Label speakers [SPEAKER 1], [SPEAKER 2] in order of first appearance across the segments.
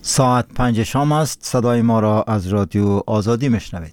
[SPEAKER 1] ساعت 5 شام است. صدای ما را از رادیو آزادی میشنوید.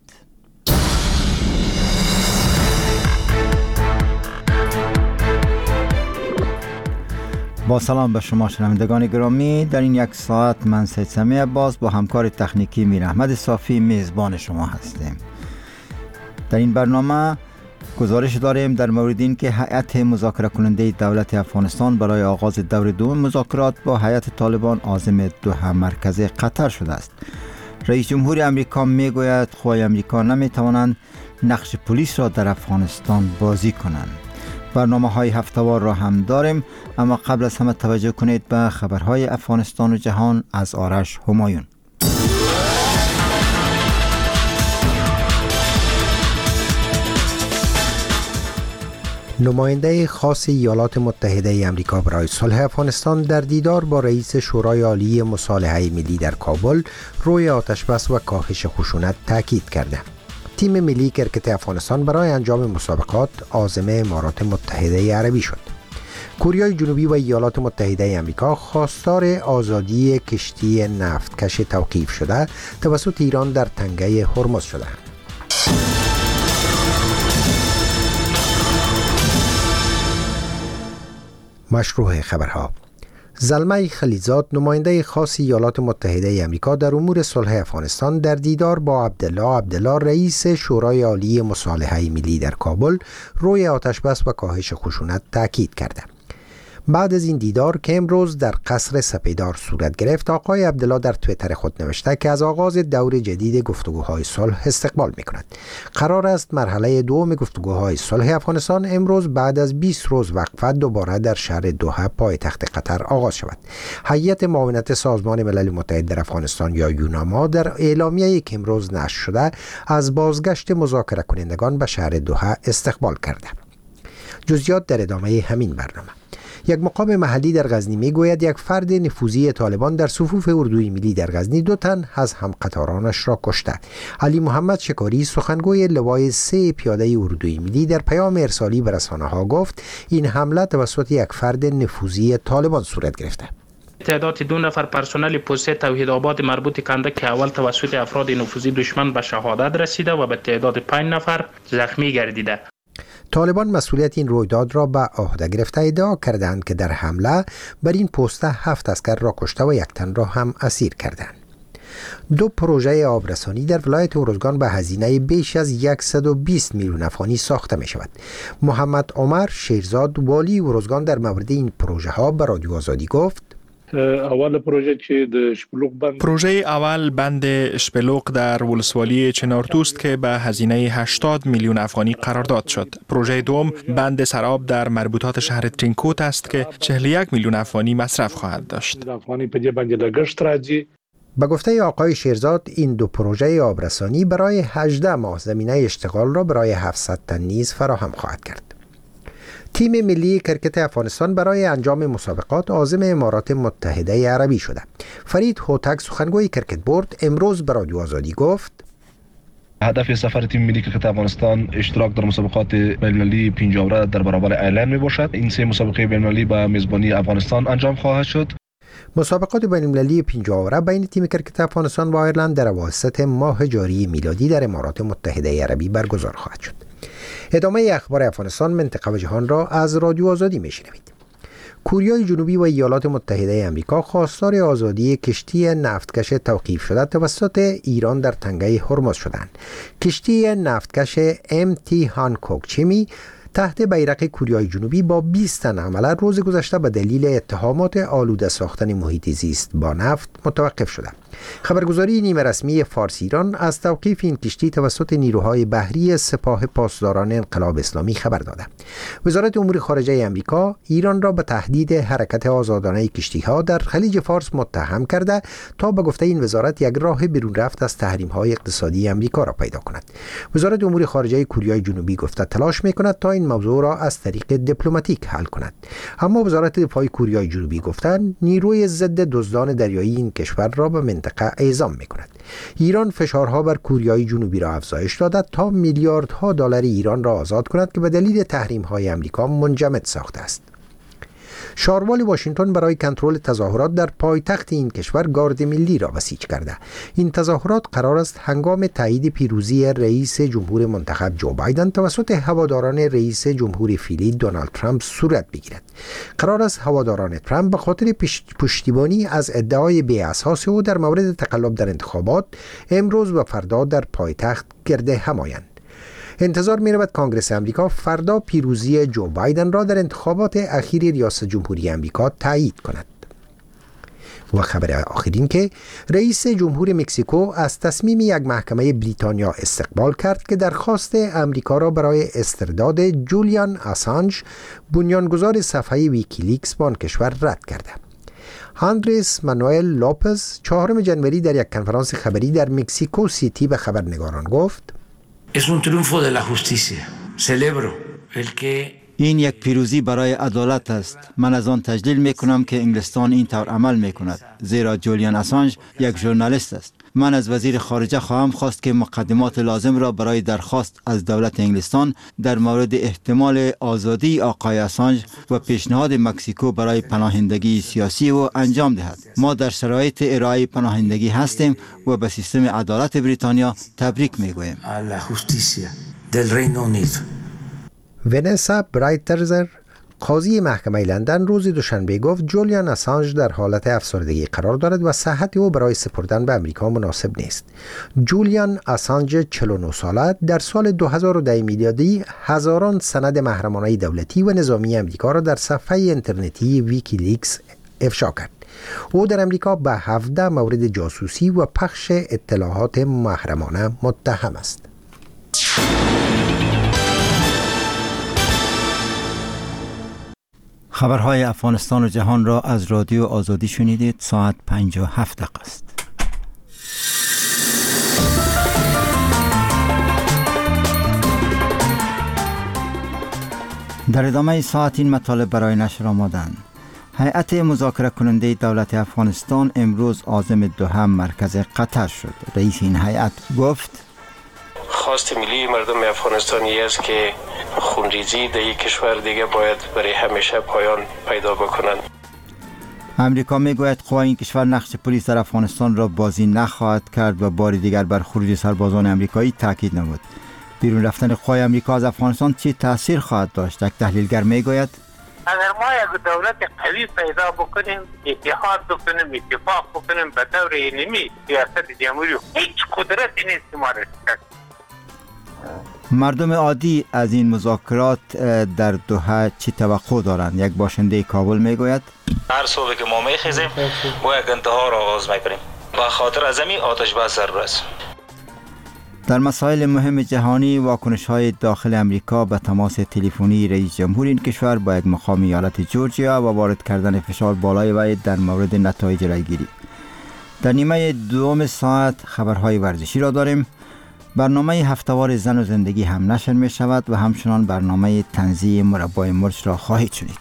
[SPEAKER 1] با سلام به شما شنوندگان گرامی، در این یک ساعت من سید سمیع عباس با همکار تکنیکی میر احمد صافی میزبان شما هستیم. در این برنامه گزارش داریم در مورد این که هیئت مذاکره کننده دولت افغانستان برای آغاز دور دوم مذاکرات با هیئت طالبان عازم دوحه مرکز قطر شده است. رئیس جمهور امریکا میگوید قوای امریکا نمیتوانند نقش پلیس را در افغانستان بازی کنند. برنامه های هفته‌وار را هم داریم، اما قبل از همه توجه کنید به خبرهای افغانستان و جهان از آرش همایون.
[SPEAKER 2] نماینده خاص ایالات متحده آمریکا برای صلح افغانستان در دیدار با رئیس شورای عالی مصالحه ملی در کابل روی آتش‌بس و کاهش خشونت تاکید کرده. تیم ملی کرکت افغانستان برای انجام مسابقات عازم امارات متحده عربی شد. کره جنوبی و ایالات متحده آمریکا خواستار آزادی کشتی نفتکش توقیف شده توسط ایران در تنگه هرمز شدند. مشروع خبرها. زلمه خلیزاد نماینده خاص ایالات متحده آمریکا در امور صلح افغانستان در دیدار با عبدالله رئیس شورای عالی مصالحه ملی در کابل روی آتش‌بس و کاهش خشونت تاکید کرده. بعد از این دیدار که امروز در قصر سپیدار صورت گرفت، آقای عبدالله در توییتر خود نوشته که از آغاز دور جدید گفتگوهای صلح استقبال می‌کند. قرار است مرحله دوم گفتگوهای صلح افغانستان امروز بعد از 20 روز وقفه دوباره در شهر دوحه پایتخت قطر آغاز شود. هیئت معاونت سازمان ملل متحد در افغانستان یا یوناما در اعلامیه‌ای که امروز نشر شده از بازگشت مذاکره کنندگان به شهر دوحه استقبال کرده. جزئیات در ادامه همین برنامه. یک مقام محلی در غزنی میگوید یک فرد نفوذی طالبان در صفوف اردوی ملی در غزنی 2 تن از همقطارانش را کشته. علی محمد شکاری سخنگوی لوای 3 پیاده اردوی ملی در پیام ارسالی به رسانه‌ها گفت این حمله توسط یک فرد نفوذی طالبان صورت گرفته.
[SPEAKER 3] تعداد 2 نفر پرسنل پلیس توحیدآباد مربوط کنده که اول توسط افراد نفوذی دشمن به شهادت رسیده و به تعداد 5 نفر زخمی گردیده.
[SPEAKER 2] طالبان مسئولیت این رویداد را به عهده گرفته ادعا کردند که در حمله بر این پست 7 عسکر را کشته و 1 تن را هم اسیر کردند. 2 پروژه آبرسانی در ولایت ارزگان به هزینه بیش از 120 میلیون افغانی ساخته می شود. محمد عمر شیرزاد والی ارزگان در مورد این پروژه ها به رادیو آزادی گفت
[SPEAKER 4] اول پروژه چې د شپلوق بند
[SPEAKER 5] پروژه اول بند شپلوق در ولسوالی چنارتوست که به هزینه 80 میلیون افغانی قرارداد شد. پروژه دوم بند سراب در مربوطات شهر ترینکوت است که 41 میلیون افغانی مصرف خواهد داشت.
[SPEAKER 4] افغانی په دې باندې لګښت راځي.
[SPEAKER 2] به گفته آقای شیرزاد این 2 پروژه آبرسانی برای 18 ماه زمینه اشتغال را برای 700 تن نیز فراهم خواهد کرد. تیم ملی کرکت افغانستان برای انجام مسابقات عازم امارات متحده عربی شده. فرید هوتک سخنگوی کرکت بورد امروز به رادیو آزادی گفت
[SPEAKER 6] هدف سفر تیم ملی کرکت افغانستان اشتراک در مسابقات بین‌المللی پنجاوره در برابر ایرلند می باشد. این 3 مسابقه بین‌المللی به میزبانی افغانستان انجام خواهد شد.
[SPEAKER 2] مسابقات بین‌المللی پنجاوره بین تیم کرکت افغانستان و ایرلند در اواسط ماه جاری میلادی در امارات متحده عربی برگزار خواهد شد. ادامه اخبار افغانستان، منطقه و جهان را از رادیو آزادی میشنوید. کره جنوبی و ایالات متحده آمریکا خواستار آزادی کشتی نفتکش توقیف شده توسط ایران در تنگه هرمز شدند. کشتی نفتکش MT هانکوک چیمی تحت بیرق کره جنوبی با 20 تن حمله روز گذشته به دلیل اتهامات آلوده ساختن محیط زیست با نفت متوقف شده. خبرگزاری نیمه رسمی فارس ایران از توقیف این کشتی توسط نیروهای بحری سپاه پاسداران انقلاب اسلامی خبر داده. وزارت امور خارجه آمریکا ایران را به تهدید حرکت آزادانه کشتی‌ها در خلیج فارس متهم کرده تا به گفته این وزارت یک راه بیرون رفت از تحریم‌های اقتصادی آمریکا را پیدا کند. وزارت امور خارجه کره جنوبی گفته تلاش می‌کند تا این موضوع را از طریق دیپلماتیک حل کند. اما وزارت دفاع کره جنوبی گفتند نیروی ضد دزدان دریایی این کشور را به منطقه اعزام می‌کند. ایران فشارها بر کره جنوبی را افزایش داده تا میلیاردها دلار ایران را آزاد کند که به دلیل تحریم‌های آمریکا منجمد ساخته است. شاروال واشنگتن برای کنترل تظاهرات در پایتخت این کشور گارد ملی را بسیج کرده. این تظاهرات قرار است هنگام تایید پیروزی رئیس جمهور منتخب جو بایدن توسط هواداران رئیس جمهور فعلی دونالد ترامپ صورت بگیرد. قرار است هواداران ترامپ به خاطر پشتیبانی از ادعای بی‌اساس او در مورد تقلب در انتخابات امروز و فردا در پایتخت گرد هم آیند. انتظار می رود کانگرس امریکا فردا پیروزی جو بایدن را در انتخابات اخیر ریاست جمهوری امریکا تایید کند. و خبر آخرین که رئیس جمهور مکزیکو از تصمیم یک محکمه بریتانیا استقبال کرد که درخواست امریکا را برای استرداد جولیان آسانج بنیانگذار صفحه ویکیلیکس به آن کشور رد کرده. آندرس مانوئل لوپز 4 جنوری در یک کنفرانس خبری در مکزیکو سیتی به خبرنگاران گفت:
[SPEAKER 1] این یک پیروزی برای عدالت است. من از آن تجلیل می کنم که انگلستان این طور عمل می کند، زیرا جولیان آسانج یک ژورنالیست است. من از وزیر خارجه خواهم خواست که مقدمات لازم را برای درخواست از دولت انگلستان در مورد احتمال آزادی آقای آسانج و پیشنهاد مکزیکو برای پناهندگی سیاسی او انجام دهد. ما در شرایط ارائه پناهندگی هستیم و به سیستم عدالت بریتانیا تبریک می گوییم.
[SPEAKER 2] ونسا برایترزر قاضی محکمه لندن روز دوشنبه گفت جولیان آسانج در حالت افسردگی قرار دارد و صحت او برای سپردن به امریکا مناسب نیست. جولیان آسانج 49 ساله در سال 2010 میلادی هزاران سند محرمانه دولتی و نظامی امریکا را در صفحه اینترنتی ویکیلیکس افشا کرد. او در امریکا به 17 مورد جاسوسی و پخش اطلاعات محرمانه متهم است.
[SPEAKER 1] خبرهای افغانستان و جهان را از رادیو آزادی شنیدید. ساعت 57 دقیقه است. در ادامه ساعت این مطالب برای نشر آمدند. هیئت مذاکره کننده دولت افغانستان امروز عازم دوحه مرکز قطر شد. رئیس این هیئت گفت:
[SPEAKER 7] خواست ملی مردم افغانستانی است که خونریزی در یک کشور دیگه باید برای همیشه پایان پیدا بکنند.
[SPEAKER 1] امریکا میگوید قوای این کشور نقش پلیس در افغانستان را بازی نخواهد کرد و بار دیگر بر خروج سربازان امریکایی تاکید نمود. بیرون رفتن قوای امریکا از افغانستان چه تاثیر خواهد داشت؟ یک تحلیلگر میگوید:
[SPEAKER 8] اگر ما یک دولت قوی پیدا بکنیم، اتحاد بکنیم، اتفاق بکنیم به طور علمی، ریاست جمهوری هیچ قدرتی نیست که ما را شکست.
[SPEAKER 1] مردم عادی از این مذاکرات در دوحه چی توقع دارند؟ یک باشنده کابل میگوید:
[SPEAKER 9] هر صبح که ما میخیزیم با یک انتها را آغاز میکنیم. به خاطر از همین آتش بس ضرور است.
[SPEAKER 1] در مسائل مهم جهانی واکنش‌های داخل امریکا به تماس تلفنی رئیس جمهور این کشور با یک مقام ایالت جورجیا و وارد کردن فشار بالای وی در مورد نتایج رایگیری. در نیمه دوم ساعت خبرهای ورزشی را داریم. برنامه هفتهوار زن و زندگی هم نشر می شود و همچنان برنامه تنزیه مربای مرچ را خواهید شنید.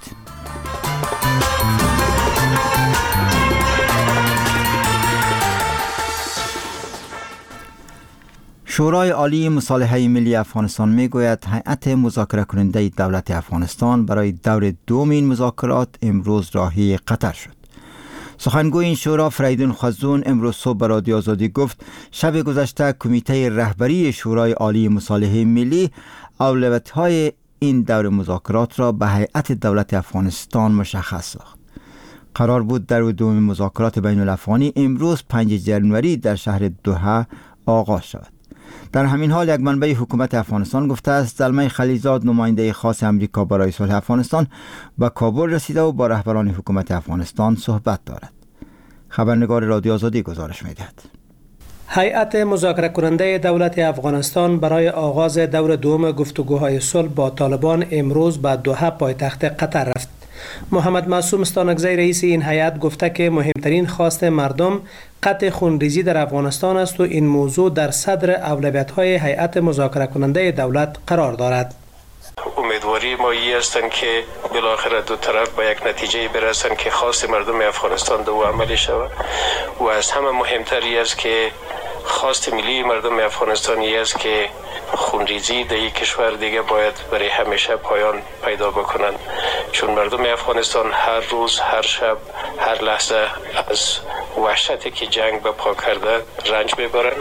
[SPEAKER 1] شورای عالی مصالحه ملی افغانستان می گوید هیئت مذاکره کننده دولت افغانستان برای دور دوم این مذاکرات امروز راهی قطر شد. سخنگوی این شورا فریدون خزون امروز صبح به رادیو آزادی گفت شب گذشته کمیته رهبری شورای عالی مصالحه ملی اولویت‌های این دور مذاکرات را به هیئت دولت افغانستان مشخص ساخت. قرار بود دور دوم مذاکرات بین الافغانی امروز 5 جنوری در شهر دوحه آغاز شود. در همین حال یک منبع حکومت افغانستان گفته است زلمه خلیزاد نماینده خاص امریکا برای صلح افغانستان به کابل رسیده و با رهبران حکومت افغانستان صحبت دارد. خبرنگار رادیو آزادی گزارش می‌دهد.
[SPEAKER 10] هیئت مذاکره کننده دولت افغانستان برای آغاز دور دوم گفتگوهای صلح با طالبان امروز به دوحه پایتخت قطر رفت. محمد معصوم استانکزی رئیس این هیئت گفته که مهمترین خواست مردم قطع خونریزی در افغانستان است و این موضوع در صدر اولویت‌های هیئت مذاکره کننده دولت قرار دارد.
[SPEAKER 7] امیدواری ما این هستند که بالاخره دو طرف به یک نتیجه برسند که خواست مردم افغانستان دو عملی شود و از همه مهمتری است که خواست ملی مردم افغانستانی است که خونریزی در یک کشور دیگه باید برای همیشه پایان پیدا بکنند، چون مردم افغانستان هر روز، هر شب، هر لحظه از وحشتی که جنگ به پا کرده رنج میبرند.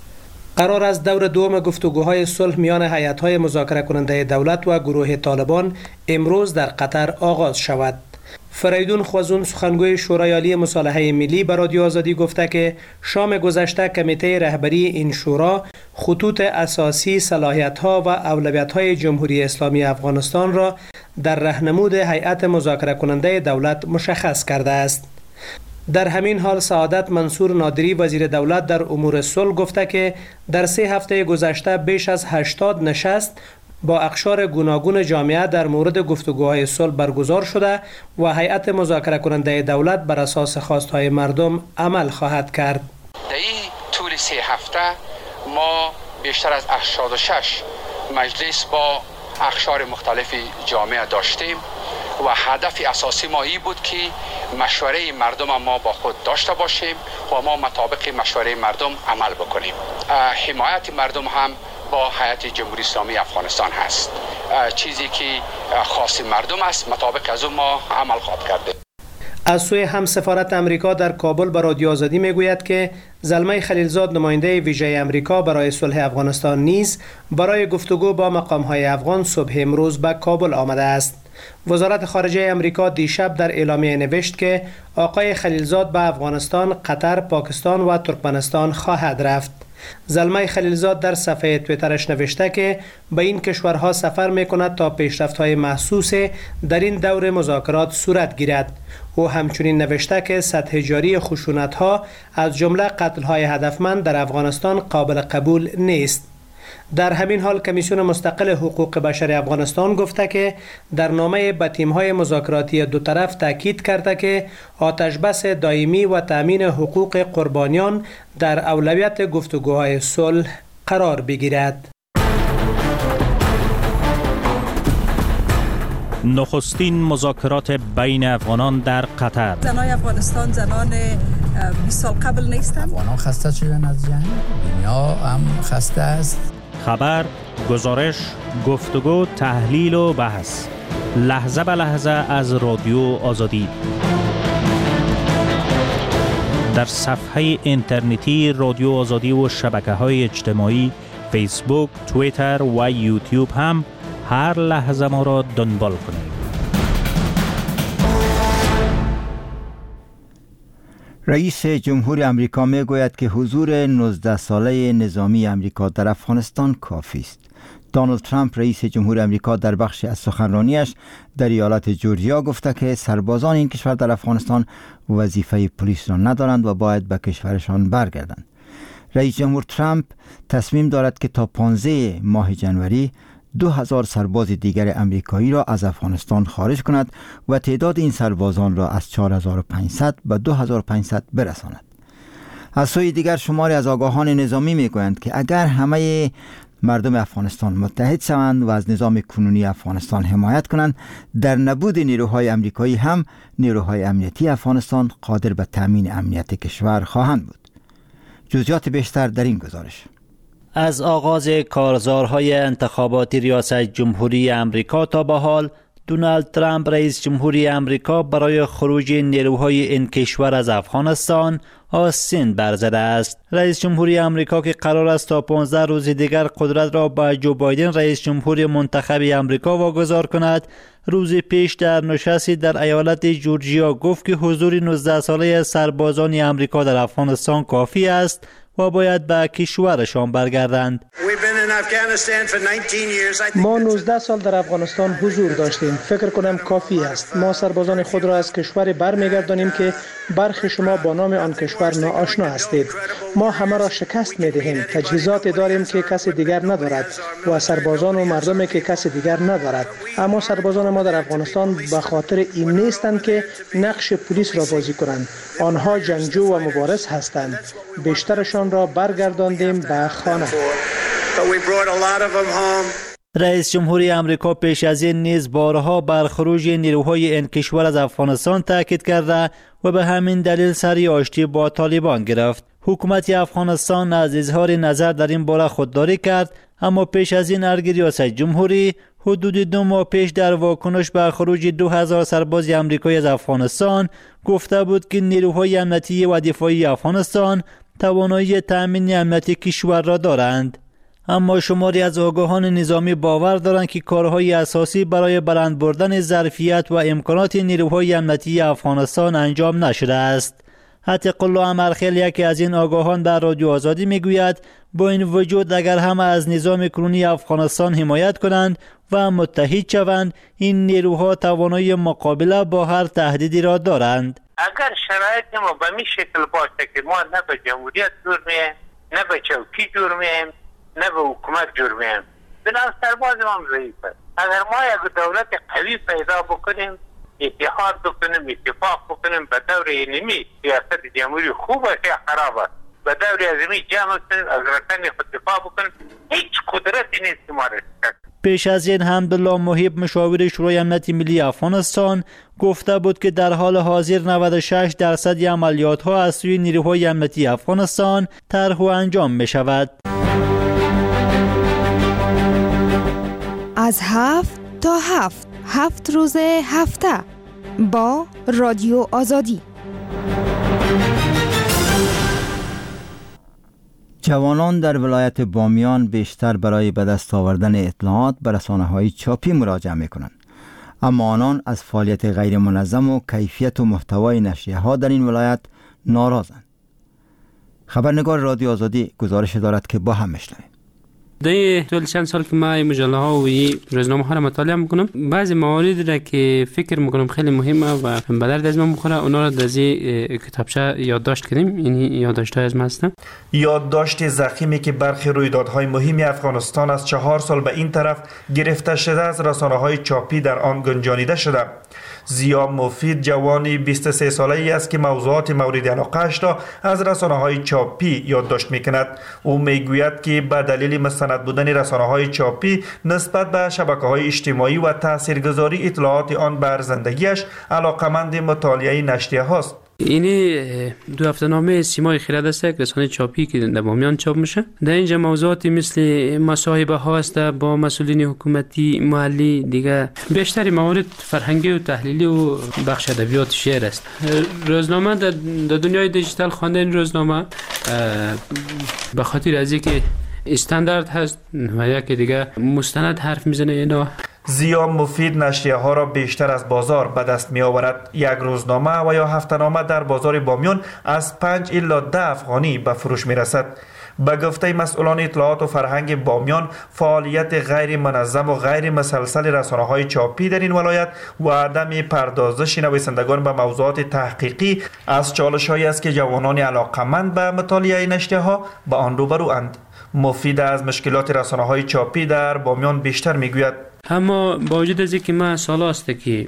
[SPEAKER 10] قرار است دور دوم گفتگوهای صلح میان هیئت‌های مذاکره کننده دولت و گروه طالبان امروز در قطر آغاز شود. فریدون خوازون سخنگوی شورای عالی مصالحه ملی به رادیو آزادی گفته که شام گذشته کمیته رهبری این شورا خطوط اساسی، صلاحیت‌ها و اولویت‌های جمهوری اسلامی افغانستان را در راهنمود هیئت مذاکره کننده دولت مشخص کرده است. در همین حال سعادت منصور نادری وزیر دولت در امور صلح گفته که در 3 هفته گذشته بیش از 80 نشست با اقشار گوناگون جامعه در مورد گفتگوهای صلح برگزار شده و هیئت مذاکره کننده دولت بر اساس خواستهای مردم عمل خواهد کرد.
[SPEAKER 11] در این طول 3 هفته ما بیشتر از 86 مجلس با اقشار مختلف جامعه داشتیم و هدف اساسی ما این بود که مشوره مردم ما با خود داشته باشیم و ما مطابق مشوره مردم عمل بکنیم. حمایت مردم هم با هیئت جمهوری اسلامی افغانستان هست. چیزی که خاص مردم است مطابق از اون ما عمل خواهد کرده.
[SPEAKER 10] از سوی هم سفارت امریکا در کابل به رادیو آزادی میگوید که زلمه خلیلزاد نماینده ویژه امریکا برای صلح افغانستان نیز برای گفتگو با مقام‌های افغان صبح امروز به کابل آمده است. وزارت خارجه امریکا دیشب در اعلامیه نوشت که آقای خلیلزاد به افغانستان، قطر، پاکستان و ترکمنستان خواهد رفت. زلمه خلیلزاد در صفحه تویترش نوشته که به این کشورها سفر میکند تا پیشرفت‌های محسوس در این دور مذاکرات صورت گیرد. او همچنین نوشته که سطح جاری خشونت‌ها از جمله قتل‌های هدفمند در افغانستان قابل قبول نیست. در همین حال کمیسیون مستقل حقوق بشر افغانستان گفته که در نامه به تیم‌های مذاکراتی دو طرف تاکید کرده که آتشبس دائمی و تامین حقوق قربانیان در اولویت گفتگوهای صلح قرار بگیرد.
[SPEAKER 12] نخستین مذاکرات بین افغانان در قطر.
[SPEAKER 13] زنای افغانستان زنان 20 سال قبل نیستند.
[SPEAKER 14] افغانان خسته شدن از جنگ، دنیا هم خسته است.
[SPEAKER 12] خبر، گزارش، گفتگو، تحلیل و بحث لحظه به لحظه از رادیو آزادی در صفحه اینترنتی رادیو آزادی و شبکه‌های اجتماعی فیسبوک، توییتر و یوتیوب هم هر لحظه ما را دنبال کنید.
[SPEAKER 1] رئیس جمهور امریکا می گوید که حضور 19 ساله نظامی امریکا در افغانستان کافی است. دونالد ترامپ رئیس جمهور امریکا در بخشی از سخنرانیش در ایالت جورجیا گفته که سربازان این کشور در افغانستان وظیفه پلیس را ندارند و باید به کشورشان برگردند. رئیس جمهور ترامپ تصمیم دارد که تا 15 ماه جنوری 2000 سرباز دیگر امریکایی را از افغانستان خارج کند و تعداد این سربازان را از 4500 به 2500 برساند. از سوی دیگر شماری از آگاهان نظامی میگویند که اگر همه مردم افغانستان متحد شوند و از نظام کنونی افغانستان حمایت کنند، در نبود نیروهای امریکایی هم نیروهای امنیتی افغانستان قادر به تامین امنیت کشور خواهند بود. جزئیات بیشتر در این گزارش.
[SPEAKER 12] از آغاز کارزارهای انتخاباتی ریاست جمهوری امریکا تا به حال، دونالد ترامپ رئیس جمهوری امریکا برای خروج نیروهای این کشور از افغانستان آستین برزده است. رئیس جمهوری امریکا که قرار است تا 15 روز دیگر قدرت را به جو بایدن رئیس جمهور منتخب امریکا واگذار کند، روز پیش در نشستی در ایالت جورجیا گفت که حضور 19 ساله سربازان امریکا در افغانستان کافی است و باید به کشورشان برگردند.
[SPEAKER 10] ما 19 سال در افغانستان حضور داشتیم. فکر کنم کافی است. ما سربازان خود را از کشور برمیگردانیم که برخی شما با نام آن کشور ناآشنا هستید. ما همه را شکست می‌دهیم. تجهیزات داریم که کسی دیگر ندارد و سربازان و مردمی که کسی دیگر ندارد. اما سربازان ما در افغانستان به خاطر این نیستند که نقش پلیس را بازی کنند. آنها جنگجو و مبارز هستند. بیشترشان را برگرداندیم به خانه.
[SPEAKER 12] رئیس جمهوری امریکا پیش از این نیز بارها بر خروج نیروهای این کشور از افغانستان تاکید کرده و به همین دلیل سری آشتی با طالبان گرفت. حکومت افغانستان از اظهار نظر در این باره خودداری کرد، اما پیش از این ارگ ریاست جمهوری حدود 2 ماه پیش در واکنش به خروج 2000 سرباز آمریکایی از افغانستان گفته بود که نیروهای امنیتی و دفاعی افغانستان توانایی تأمین امنیتی کشور را دارند. اما شماری از آگاهان نظامی باور دارند که کارهای اساسی برای بلند بردن ظرفیت و امکانات نیروهای امنیتی افغانستان انجام نشده است. عتیق الله امرخیل، یکی از این آگاهان، در رادیو آزادی میگوید با این وجود اگر همه از نظام کنونی افغانستان حمایت کنند و متحد شوند، این نیروها توانایی مقابله با هر تهدیدی را دارند.
[SPEAKER 8] اگر شرایط ما به این شکل باشه که ما نه به جمهوریت جور میم، نه به چوکی جور میم، نه به حکومت جور میم، بنابراین سرباز ما ضعیفه. اگر ما یک دولت قوی پیدا بکنیم، اتحاد بکنیم، اتفاق بکنیم، به دور اینمی سیاست جمهوری خوب است یا خراب است، به دور ازمی جمع کنیم، از رکن خود دفاع بکنیم، هیچ قدرتی نیست که ما را شکست.
[SPEAKER 12] پیش از این حمدالله محب، مشاور شورای امنیت ملی افغانستان، گفته بود که در حال حاضر 96% عملیات ها از سوی نیروهای امنیتی افغانستان طرح و انجام می شود.
[SPEAKER 15] از 7 تا 7 روز هفته با رادیو آزادی.
[SPEAKER 1] جوانان در ولایت بامیان بیشتر برای به دست آوردن اطلاعات به رسانه‌های چاپی مراجعه می‌کنند، اما آنان از فعالیت غیر منظم و کیفیت و محتوای نشریه‌ها در این ولایت ناراضند. خبرنگار رادیو آزادی گزارش دارد که با هم بشنویم.
[SPEAKER 16] در طول چند سال که ما مجله ها و روزنامه ها را مطالعه میکنم، بعضی موارد را که فکر میکنم خیلی مهمه و به درد از من بخوره، اونا را در کتابچه یادداشت کردیم. این یادداشت های از ما هستن.
[SPEAKER 17] یادداشت ضخیمی که برخی رویدادهای مهمی افغانستان از 4 سال به این طرف گرفته شده از رسانه های چاپی در آن گنجانیده شده. زیا مفید جوانی 23 ساله‌ای است که موضوعات مورد علاقه‌اش را از رسانه‌های چاپی یادداشت می‌کند. او می‌گوید که به دلیل مستند بودن رسانه‌های چاپی نسبت به شبکه‌های اجتماعی و تاثیرگذاری اطلاعات آن بر زندگیش علاقه‌مند مطالعه نشریه‌هاست.
[SPEAKER 16] اینی 2 هفته‌نامه سیمای خرد است، یک رسانه چاپی که در بامیان چاپ میشه. در اینجا موضوعاتی مثل مصاحبه ها است با مسئولین حکومتی محلی، دیگه بیشتر موارد فرهنگی و تحلیلی و بخش ادبیات شعر است. روزنامه در دنیای دیجیتال خواندن روزنامه به خاطر از اینکه استاندارد هست و یکی دیگه مستند حرف میزنه. اینا
[SPEAKER 17] زیا مفید نشریه ها را بیشتر از بازار به دست می آورد. یک روزنامه و یا هفته‌نامه در بازار بامیان از 5 الی 10 افغانی به فروش می رسد. به گفته مسئولان اطلاعات و فرهنگ بامیان، فعالیت غیر منظم و غیر مسلسل رسانه‌های چاپی در این ولایت و عدم پردازش نویسندگان به موضوعات تحقیقی از چالش‌هایی است که جوانان علاقه‌مند به مطالعه نشریه‌ها به آن روبروند. مفید از مشکلات رسانه‌های چاپی در بامیان بیشتر می‌گوید.
[SPEAKER 16] اما با وجود از اینکه من سال است که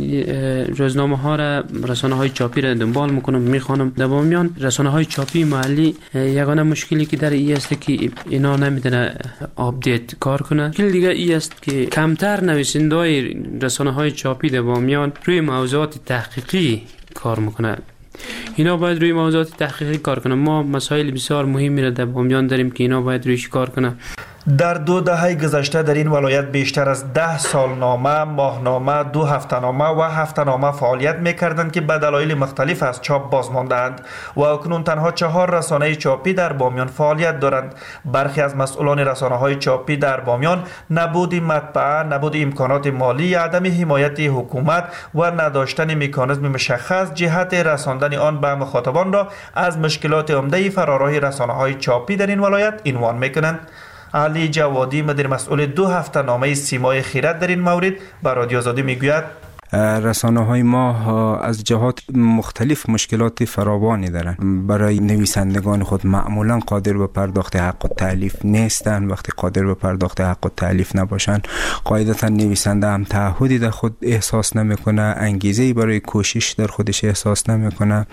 [SPEAKER 16] روزنامه ها را، رسانه های چاپی را دنبال میکنم، میخوانم، در بامیان رسانه های چاپی محلی یگانه مشکلی که در ای است که اینا نمیتونه آپدیت کار کنه. مشکل دیگه ای است که کمتر نویسنده‌های رسانه های چاپی در بامیان روی موضوعات تحقیقی کار میکنه. اینا باید روی موضوعات تحقیقی کار کنه. ما مسائل بسیار مهمی را در بامیان داریم که اینا باید رویش کار کنه.
[SPEAKER 17] در 2 دهه گذشته در این ولایت بیشتر از 10 سالنامه، ماهنامه، 2 هفته‌نامه و هفته‌نامه فعالیت می‌کردند که به دلایل مختلف از چاپ باز مانده‌اند و اکنون تنها 4 رسانه چاپی در بامیان فعالیت دارند. برخی از مسئولان رسانه‌های چاپی در بامیان نبود مطبعه، نبود امکانات مالی، عدم حمایت حکومت و نداشتن مکانیزم مشخص جهت رساندن آن به مخاطبان را از مشکلات عمده فراراه رسانه‌های چاپی در این ولایت عنوان می‌کنند. علی جوادی، مدیر مسئول 2 هفته‌نامه سیمای خیرات، در این مورد به رادیو آزادی میگوید
[SPEAKER 18] رسانه‌های ما از جهات مختلف مشکلات فراوانی دارند. برای نویسندگان خود معمولا قادر به پرداخت حق التألیف نیستند. وقتی قادر به پرداخت حق التألیف نباشند، قاعدتا نویسنده هم تعهدی در خود احساس نمیکنه، انگیزه‌ای برای کوشش در خودش احساس نمیکنه.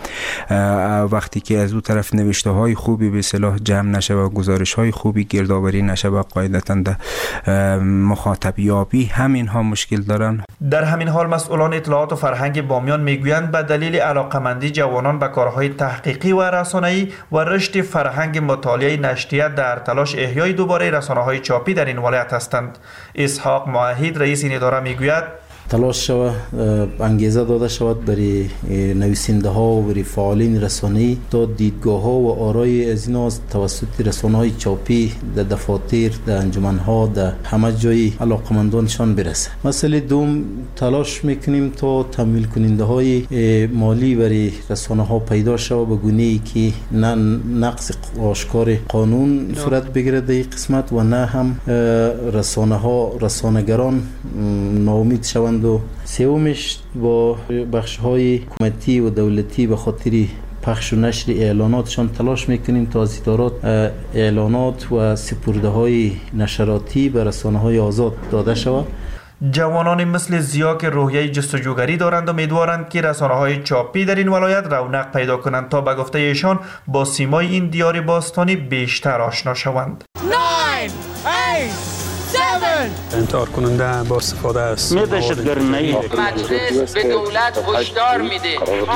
[SPEAKER 18] وقتی که از اون طرف نوشته های خوبی به اصطلاح جمع نشه و گزارش های خوبی گردآوری نشه، و قاعدتا در مخاطب یابی همین ها مشکل دارن.
[SPEAKER 17] در همین حال مسئولان اطلاعات و فرهنگ بامیان میگویند به دلیل علاقمندی جوانان به کارهای تحقیقی و رسانه‌ای و رشد فرهنگ مطالعه نشریات در تلاش احیای دوباره رسانه‌های چاپی در این ولایت هستند. اسحاق موحد رئیس این اداره میگوید
[SPEAKER 19] تلاش شود انگیزه داده شود برای نویسنده ها و برای فعالین رسانه‌ای تا دیدگاه ها و آرای از اینا توسط رسانه های چاپی در دفاتر، در انجمن ها، در همه جای علاقمندانشان برسه. مسئله دوم تلاش میکنیم تا تمویل کننده های مالی برای رسانه ها پیدا شود به گونه‌ای که نه نقض آشکار قانون صورت بگیرد در این قسمت و نه هم رسانه‌گران ناامید شوند. و سومش با بخش‌های حکومتی و دولتی به خاطر پخش و نشر اعلاناتشان تلاش میکنیم تا از ادارات اعلانات و سپرده‌های نشراتی به رسانه‌های آزاد داده شود.
[SPEAKER 17] جوانان مثل زیا که روحیه جستجوگری دارند و امیدوارند که رسانه‌های چاپی در این ولایت رونق پیدا کنند تا به گفته ایشان با سیمای این دیار باستانی بیشتر آشنا شوند.
[SPEAKER 20] 9 8 7
[SPEAKER 21] انتحار کننده با استفاده است.
[SPEAKER 22] مجلس به دولت هشدار میده.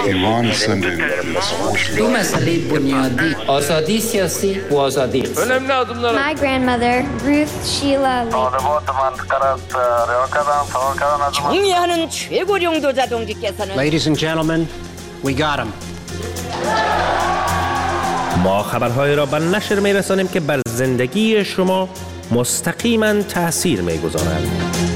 [SPEAKER 14] دو مسئله بنیادی آزادی سیاسی و آزادی اقتصادی.
[SPEAKER 23] My grandmother Ruth Sheila
[SPEAKER 24] 총리하는 최고령 도자동지께서는
[SPEAKER 25] Ladies and gentlemen, we got him.
[SPEAKER 26] ما خبرهای را به نشر میرسانیم که بر زندگی شما مستقیما تأثیر میگذارند.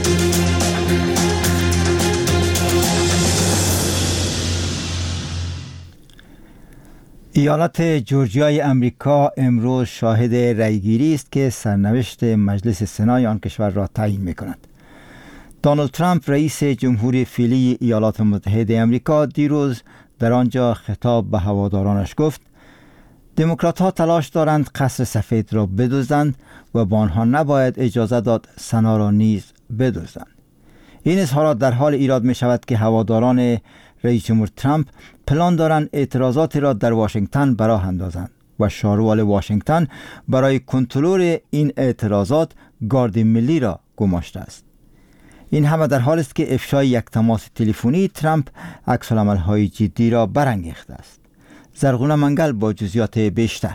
[SPEAKER 1] ایالت جورجیای امریکا امروز شاهد رأیگیری است که سرنوشت مجلس سنای آن کشور را تعیین می‌کند. دونالد ترامپ رئیس جمهوری فعلی ایالات متحده امریکا دیروز در آنجا خطاب به هوادارانش گفت دموکرات‌ها تلاش دارند قصر سفید را بدزدند و با آنها نباید اجازه داد سنا را نیز بدزدند. این اظهارات در حال ایراد می شود که هواداران رئیس جمهور ترامپ پلان دارند اعتراضاتی را در واشنگتن به راه اندازند و شاروال واشنگتن برای کنترل این اعتراضات گارد ملی را گماشته است. این همه در حال است که افشای یک تماس تلفنی ترامپ عکس‌العمل‌های جدی را برانگیخته است. زرغونه منگل با جزئیات بیشتر.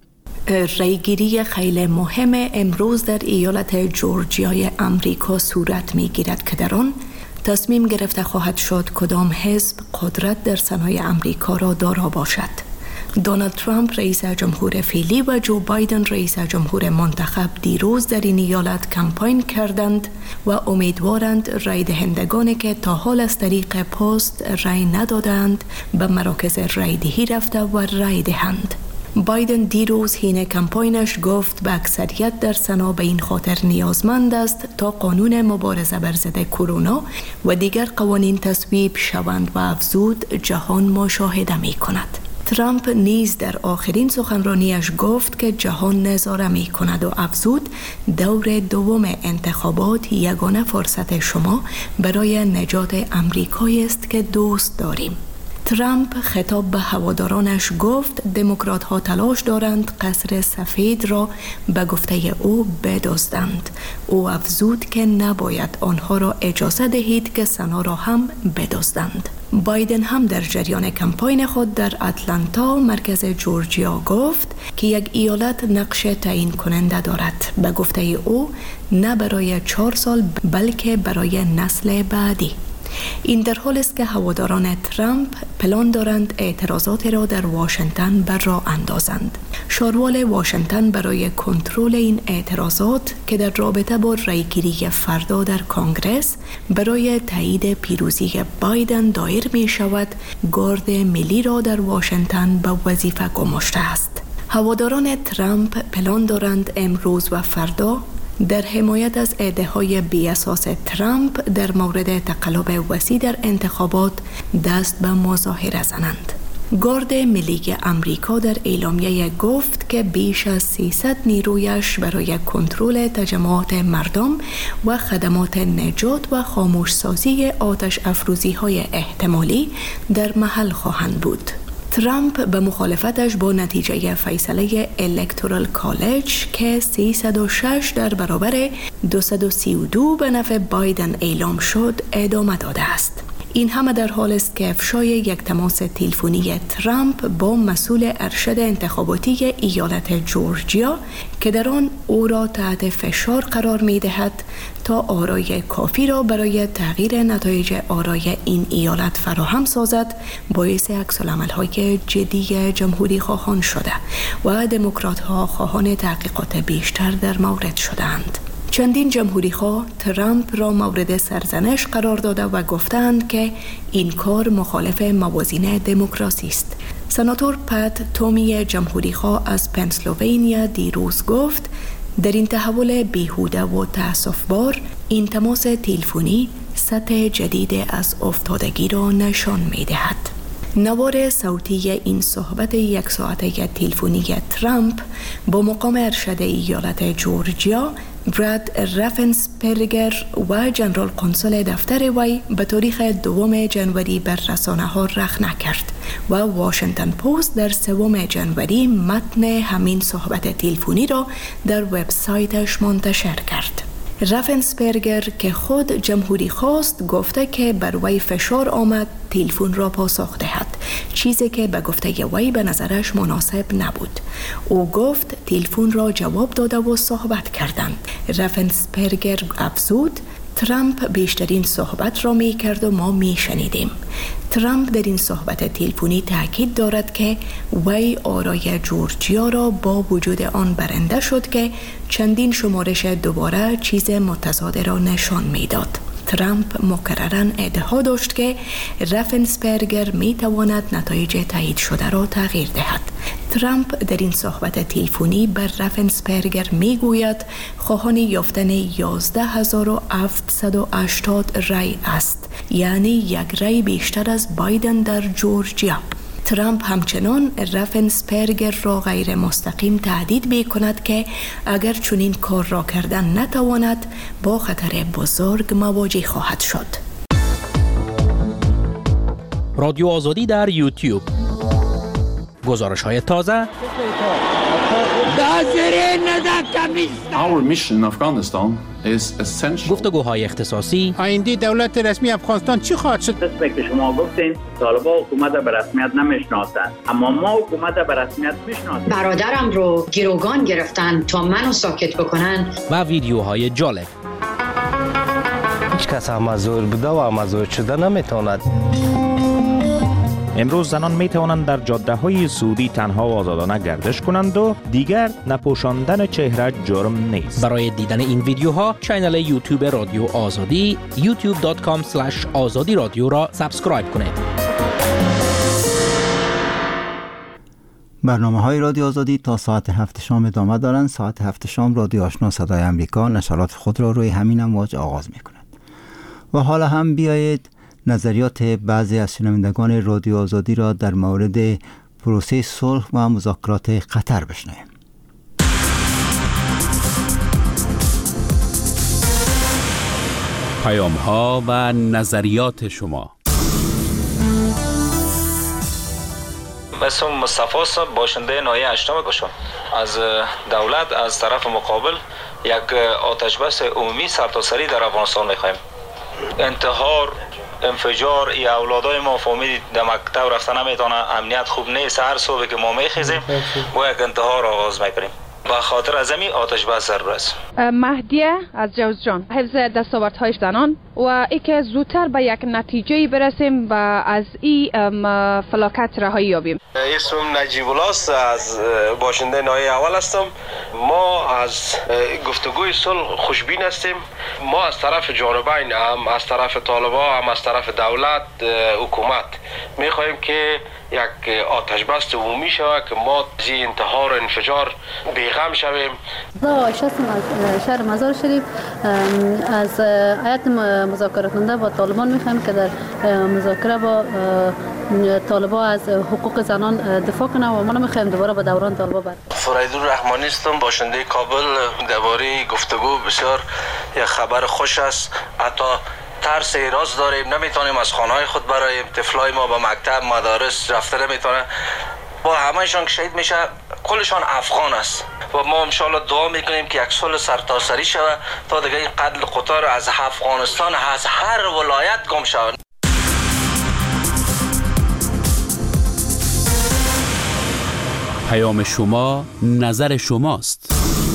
[SPEAKER 27] رأیگیری خیلی مهم امروز در ایالت جورجیای امریکا صورت می‌گیرد که در آن تصمیم گرفته خواهد شد کدام حزب قدرت در سنای امریکا را دارا باشد. دونالد ترامپ رئیس جمهور فعلی و جو بایدن رئیس جمهور منتخب دیروز در این ایالت کمپاین کردند و امیدوارند رای دهندگانی که تا حال از طریق پست رای ندادند به مراکز رای دهی رفته و رای دهند. بایدن دیروز حین کمپاینش گفت به اکثریت در سنا به این خاطر نیازمند است تا قانون مبارزه بر ضد کرونا و دیگر قوانین تصویب شوند و افزود جهان مشاهده می کند. ترامپ نیز در آخرین سخنرانیش گفت که جهان نظاره می کند و افزود دور دوم انتخابات یگانه فرصت شما برای نجات امریکایی است که دوست داریم. ترامپ خطاب به هوادارانش گفت دموکرات ها تلاش دارند قصر سفید را به گفته او بدزدند. او افزود که نباید آنها را اجازه دهید که سنا را هم بدزدند. بایدن هم در جریان کمپاین خود در اتلانتا مرکز جورجیا گفت که یک ایالت نقش تعیین کننده دارد. به گفته او نه برای 4 سال بلکه برای نسل بعدی. این در حال است که هواداران ترامپ پلان دارند اعتراضات را در واشنگتن بر راه اندازند. شاروال واشنگتن برای کنترل این اعتراضات که در رابطه با رأیگیری فردا در کنگره برای تایید پیروزی بایدن دایر می شود، گارد ملی را در واشنگتن به وظیفه گماشته است. هواداران ترامپ پلان دارند امروز و فردا در حمایت از ادعاهای بی‌اساس ترامپ در مورد تقلب وسیع در انتخابات دست به مظاهره زنند. گارد ملی امریکا در اعلامیه گفت که بیش از 300 نیرویش برای کنترل تجمعات مردم و خدمات نجات و خاموشسازی آتش افروزی‌های احتمالی در محل خواهند بود. ترامپ به مخالفتش با نتیجه فیصله الکتورال کالج که 306 در برابر 232 به نفع بایدن اعلام شد ادامه داده است. این همه در حال است که افشای یک تماس تلفنی ترامپ با مسئول ارشد انتخاباتی ایالت جورجیا که در آن او را تحت فشار قرار می دهد تا آرای کافی را برای تغییر نتایج آرای این ایالت فراهم سازد، باعث عکس‌العمل‌های جدی جمهوری خواهان شده و دموکرات ها خواهان تحقیقات بیشتر در مورد شدند. چندین جمهوری خواه ترامپ را مورد سرزنش قرار داده و گفتند که این کار مخالف موازین دموکراسی است. سناتور پت تومی جمهوری خواه از پنسیلوانیا دیروز گفت در این تحول بیهوده و تأسف‌بار این تماس تلفنی سطح جدید از افتادگی را نشان می دهد. نوار صوتی این صحبت یک ساعته تلفنی ترامپ با مقام ارشد ایالت جورجیا براد رافنسپرگر و جنرال قنصل دفتر وی به تاریخ 2 جنوری بر رسانه‌ها رخنه کرد و واشنگتن پست در 3 جنوری متن همین صحبت تلفنی را در وبسایتش منتشر کرد. رافنسپرگر که خود جمهوری خواست گفته که بر وی فشار آمد تلفن را پاسخ دهد، چیزی که به گفته وی به نظرش مناسب نبود. او گفت تلفن را جواب داده و صحبت کردند. رافنسپرگر افزود ترامپ بیشترین صحبت را می کرد و ما می شنیدیم. ترامپ در این صحبت تلفنی تاکید دارد که وی آرای جورجیا را با وجود آن برنده شد که چندین شمارش دوباره چیز متضاد را نشان می داد. ترامپ مکرراً ادعا داشت که رافنسپرگر می تواند نتایج تایید شده را تغییر دهد. ترامپ در این صحبت تلفنی بر رافنسپرگر می گوید خواهان یافتن 11,780 رای است، یعنی یک رای بیشتر از بایدن در جورجیا. ترامپ همچنان رافنسپرگر را غیر مستقیم تهدید می کند که اگر چنین کار را کردن نتواند با خطر بزرگ مواجه خواهد شد.
[SPEAKER 26] رادیو آزادی در یوتیوب. گزارش‌های تازه.
[SPEAKER 2] Our mission in Afghanistan is essential.
[SPEAKER 26] گفتگوهای اختصاصی.
[SPEAKER 20] آینده دولت رسمی افغانستان چی خواهد شد؟
[SPEAKER 3] قسمی که شما گفتین طالبان حکومت به رسمیت نمیشناسند، اما ما حکومت به رسمیت میشناسیم.
[SPEAKER 4] برادرم رو گروگان گرفتن تا منو ساکت بکنن.
[SPEAKER 26] و ویدیوهای جالب.
[SPEAKER 5] هیچ کس مزور بوده و مزور شده نمیتواند.
[SPEAKER 26] امروز زنان می توانند در جاده های سعودی تنها و آزادانه گردش کنند و دیگر نپوشاندن چهره جرم نیست. برای دیدن این ویدیوها کانال یوتیوب رادیو آزادی youtube.com/azadi رادیو را سابسکرایب کنید.
[SPEAKER 1] برنامه‌های رادیو آزادی تا ساعت 7 شام ادامه دارند. ساعت 7 شام رادیو آشنا صدای امریکا نشرات خود را روی همین امواج آغاز می‌کند. و حالا هم بیایید نظریات بعضی از شنوندگان رادیو آزادی را در مورد پروسه صلح و مذاکرات قطر بشنویم.
[SPEAKER 6] پیام‌ها و نظریات شما.
[SPEAKER 7] اسم مصطفی صاحب باشنده ناحیه هشتم گشم. از دولت از طرف مقابل یک آتش بس عمومی سرتاسری در افغانستان می‌خوایم. انتحار، انفجار، ای اولادای ما فهمیدید در مکتب رفتن نمیتونه، امنیت خوب نیست، هر صبح که ما میخیزیم با یک انتحار آغاز میکنیم. به خاطر از این آتش بس ضرور است.
[SPEAKER 9] مهدیه از جوزجان. حفظ دستاوردهای زنان و ای که زودتر به یک نتیجه برسیم و از این فلاکت رهایی یابیم.
[SPEAKER 28] اسمم نجیب الله است، از باشنده ناحیه اول هستم. ما از گفتگوی صلح خوشبین هستیم. ما از طرف جانبین، هم از طرف طالبان هم از طرف دولت حکومت میخواهیم که یک آتش بس عمومی شود که ما از انتحار و انفجار بیغم شویم.
[SPEAKER 29] عایشه از شهر مزار شریف از هیئت مذاکره کننده با طالبان میخوایم که در مذاکره با طالبان از حقوق زنان دفاع کنه و ما نمیخوایم دوباره به دوران طالبان برگردیم.
[SPEAKER 28] فریدون رحمانی هستم، باشنده کابل. درباره گفتگو بسیار یک خبر خوش است. حتی ترس ایراز داریم، نمیتونیم از خانه‌های خود برایم، طفلای ما به مکتب مدارس رفته نمیتونه. با همه‌شان که شهید میشه کلشان افغان است و ما انشالله دعا میکنیم که یک صلح سرتاسری شود تا دیگه این قتل قطار از افغانستان از هر ولایت گم شود.
[SPEAKER 6] پیام شما نظر شماست.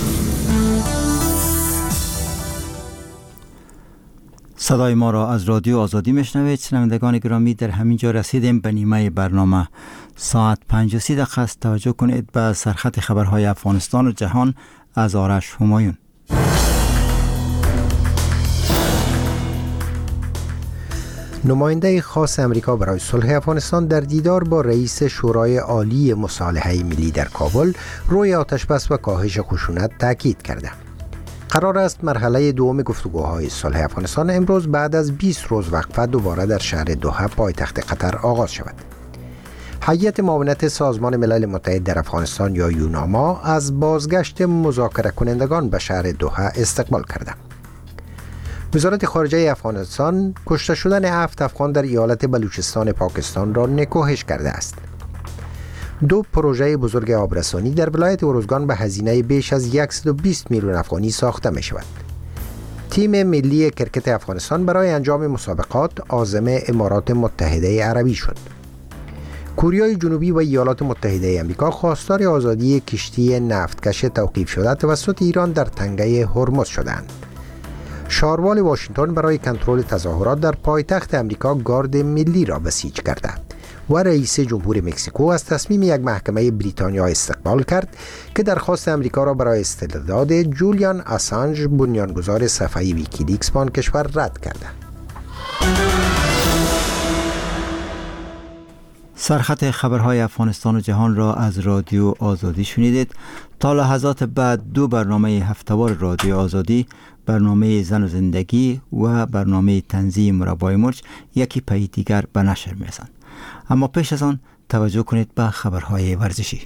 [SPEAKER 1] صدای ما را از رادیو آزادی میشنوید. شنوندگان گرامی، در همین جا رسیدیم به نیمه برنامه. ساعت 5:30 است. توجه کنید به سرخط خبرهای افغانستان و جهان از آرش همایون.
[SPEAKER 8] نماینده خاص امریکا برای صلح افغانستان در دیدار با رئیس شورای عالی مصالحه ملی در کابل روی آتش‌بس و کاهش خشونت تاکید کرده. قرار است مرحله دوم گفتگوهای صلح افغانستان امروز بعد از 20 روز وقفه دوباره در شهر دوحه پایتخت قطر آغاز شود. هیئت معاونت سازمان ملل متحد در افغانستان یا یوناما از بازگشت مذاکره کنندگان به شهر دوحه استقبال کرده. وزارت خارجه افغانستان کشته شدن 7 افغان در ایالت بلوچستان پاکستان را نکوهش کرده است. 2 پروژه بزرگ آبرسانی در ولایت اروزگان به هزینه بیش از 120 میلیون افغانی ساخته می شود. تیم ملی کرکت افغانستان برای انجام مسابقات عازم امارات متحده عربی شد. کوریای جنوبی و ایالات متحده آمریکا خواستار آزادی کشتی نفتکش توقیف شده توسط ایران در تنگه هرمز شدند. شاروال واشنگتن برای کنترل تظاهرات در پایتخت آمریکا گارد ملی را بسیج کرده و رئیس جمهور مکزیکو از تصمیم یک محکمه بریتانیا استقبال کرد که درخواست آمریکا را برای استرداد جولیان آسانژ بنیانگذار صفحه ویکیلیکس به آن کشور رد کرده.
[SPEAKER 1] سرخط خبرهای افغانستان و جهان را از رادیو آزادی شنیدید. تا لحظات بعد 2 برنامه هفته‌وار رادیو آزادی، برنامه زن و زندگی و برنامه تنزیه مربای مرج یکی پی دیگر به نشر میرسند. اما پیش از آن توجه کنید به خبرهای ورزشی.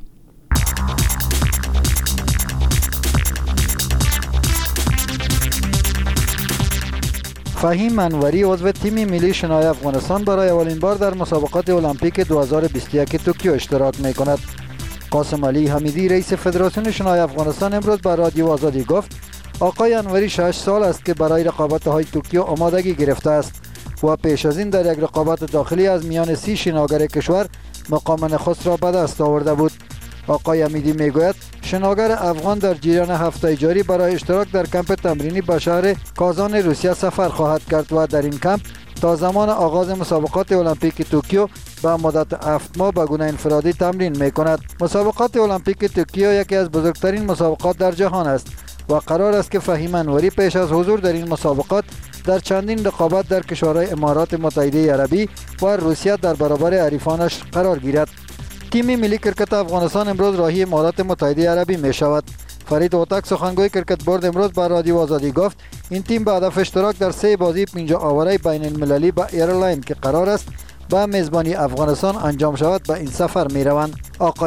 [SPEAKER 10] فهیم انوری عضو تیم ملی شنای افغانستان برای اولین بار در مسابقات المپیک 2021 توکیو اشتراک می کند. قاسم علی حمیدی رئیس فدراسیون شنای افغانستان امروز به رادیو آزادی گفت آقای انوری 6 سال است که برای رقابت‌های توکیو آمادگی گرفته است و پیش از این در یک رقابت داخلی از میان 30 شناگر کشور مقام نخست را به دست آورده بود. آقای حمیدی میگوید شناگر افغان در جریان هفته جاری برای اشتراک در کمپ تمرینی به شهر کازان روسیه سفر خواهد کرد و در این کمپ تا زمان آغاز مسابقات المپیک توکیو به مدت 7 ماه به گونه انفرادی تمرین میکند. مسابقات المپیک توکیو یکی از بزرگترین مسابقات در جهان است و قرار است که فهیم انوری پیش از حضور در این مسابقات در چندین رقابت در کشورهای امارات متحده عربی و روسیه در برابر حریفانش قرار گیرد. تیم ملی کرکت افغانستان امروز راهی امارات متحده عربی می شود. فرید هوتک سخنگوی کرکت بورد امروز به رادیو آزادی گفت این تیم به هدف اشتراک در 3 بازی 5 آوره بین المللی با ایرلاین که قرار است به میزبانی افغانستان انجام شود به این سفر می روند.